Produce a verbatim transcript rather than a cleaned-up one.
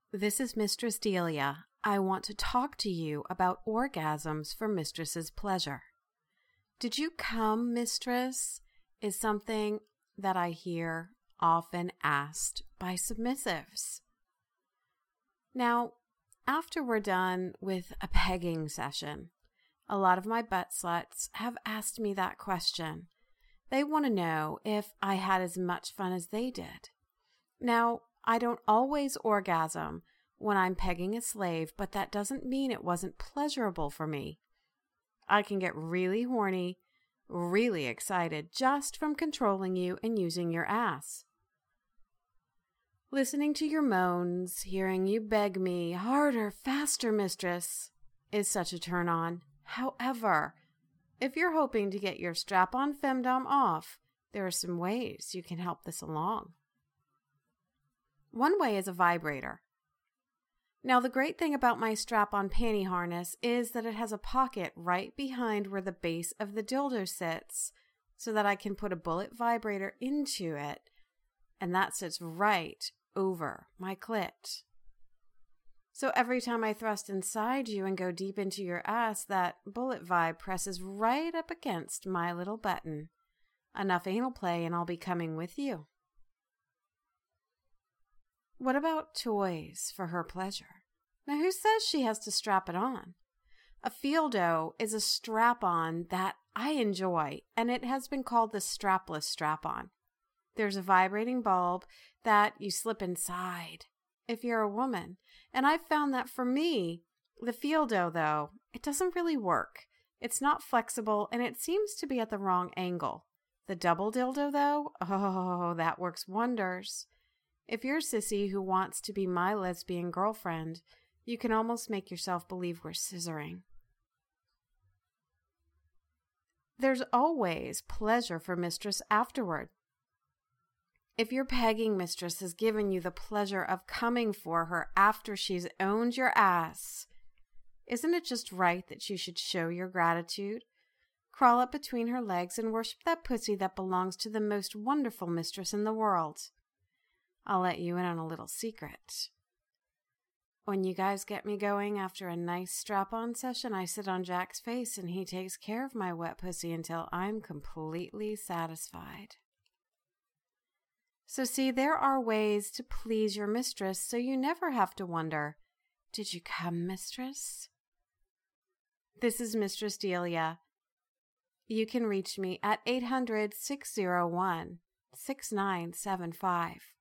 This is Mistress Delia. I want to talk to you about orgasms for mistress's pleasure. Did you come, mistress? Is something that I hear often asked by submissives. Now, after we're done with a pegging session, a lot of my butt sluts have asked me that question. They want to know if I had as much fun as they did. Now, I don't always orgasm when I'm pegging a slave, but that doesn't mean it wasn't pleasurable for me. I can get really horny, really excited just from controlling you and using your ass. Listening to your moans, hearing you beg me, harder, faster, mistress, is such a turn on. However, if you're hoping to get your strap-on femdom off, there are some ways you can help this along. One way is a vibrator. Now, the great thing about my strap-on panty harness is that it has a pocket right behind where the base of the dildo sits so that I can put a bullet vibrator into it, and that sits right over my clit. So every time I thrust inside you and go deep into your ass, that bullet vibe presses right up against my little button. Enough anal play and I'll be coming with you. What about toys for her pleasure? Now, who says she has to strap it on? A Fieldo is a strap-on that I enjoy, and it has been called the strapless strap-on. There's a vibrating bulb that you slip inside if you're a woman. And I've found that for me, the Fieldo, though, it doesn't really work. It's not flexible, and it seems to be at the wrong angle. The double dildo, though, oh, that works wonders. If you're a sissy who wants to be my lesbian girlfriend, you can almost make yourself believe we're scissoring. There's always pleasure for mistress afterward. If your pegging mistress has given you the pleasure of coming for her after she's owned your ass, isn't it just right that you should show your gratitude? Crawl up between her legs and worship that pussy that belongs to the most wonderful mistress in the world. I'll let you in on a little secret. When you guys get me going after a nice strap-on session, I sit on Jack's face and he takes care of my wet pussy until I'm completely satisfied. So see, there are ways to please your mistress so you never have to wonder, did you come, mistress? This is Mistress Delia. You can reach me at eight hundred, six oh one, six nine seven five.